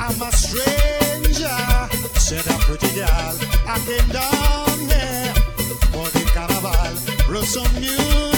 I'm a stranger, said a pretty girl. I came down here for the carnival, wrote some music.